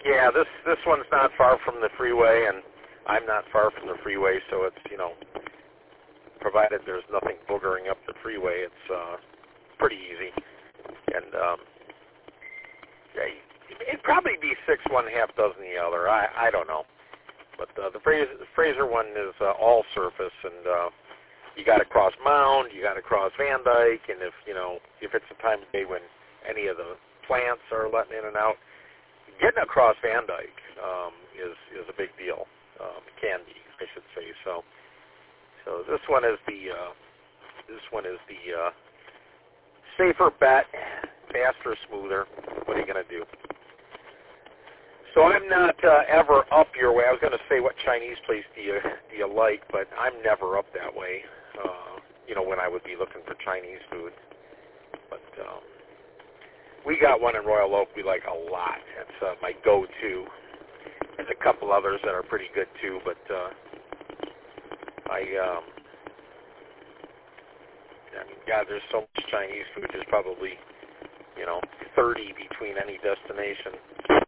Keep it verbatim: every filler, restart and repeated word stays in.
Yeah, this this one's not far from the freeway, and I'm not far from the freeway, so it's, you know, provided there's nothing boogering up the freeway, it's uh, pretty easy. And um, yeah, it'd probably be six one, half dozen the other. I I don't know, but uh, the Fraser the Fraser one is uh, all surface, and uh, you got to cross Mound, you got to cross Van Dyke, and if you know if it's a time of day when any of the plants are letting in and out, getting across Van Dyke um, is is a big deal. Um, it can be, I should say. So, so this one is the uh, this one is the uh, safer bet, faster, smoother. What are you going to do? So I'm not uh, ever up your way. I was going to say, what Chinese place do you do you like? But I'm never up that way. Uh, you know, when I would be looking for Chinese food. But um, we got one in Royal Oak we like a lot. That's uh, my go-to. There's a couple others that are pretty good too, but uh, I, um, I mean, God, there's so much Chinese food. There's probably, you know, thirty between any destination.